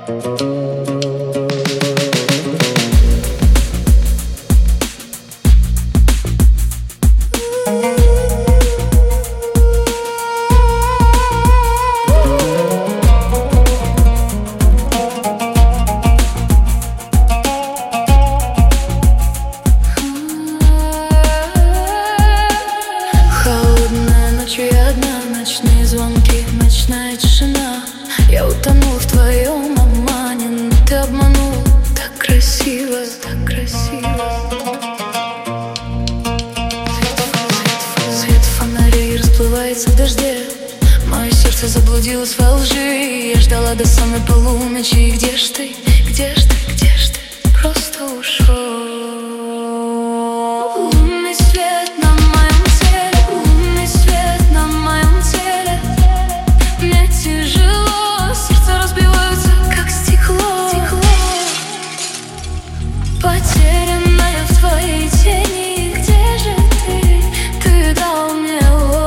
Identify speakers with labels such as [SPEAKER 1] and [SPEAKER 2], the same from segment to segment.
[SPEAKER 1] Ночные звонки, ночная тишина. Я утонул в твоем обмане, но ты обманул. Так красиво, так красиво. Свет фонарей расплывается в дожде. Мое сердце заблудилось во лжи. Я ждала до самой полуночи. Где ж ты, где ж ты, где ж ты? Просто ушел. Лунный свет на моем теле, лунный свет на моем теле. Мне тяжело, сердце разбивается, как стекло. Потерянная в твоей тени. Где же ты? Ты дал мне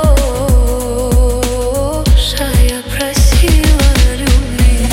[SPEAKER 1] ложь, а я просила любви.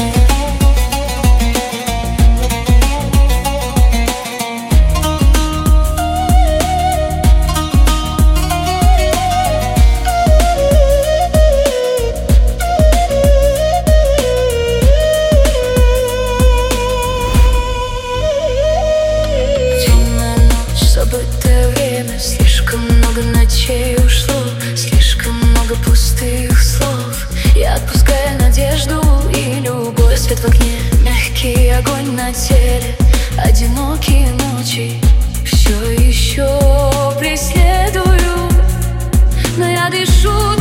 [SPEAKER 1] Забытое время, слишком много ночей ушло, слишком много пустых слов. Я отпускаю надежду и любовь. Свет в окне, мягкий огонь на теле, одинокие ночи все еще преследую. Но я дышу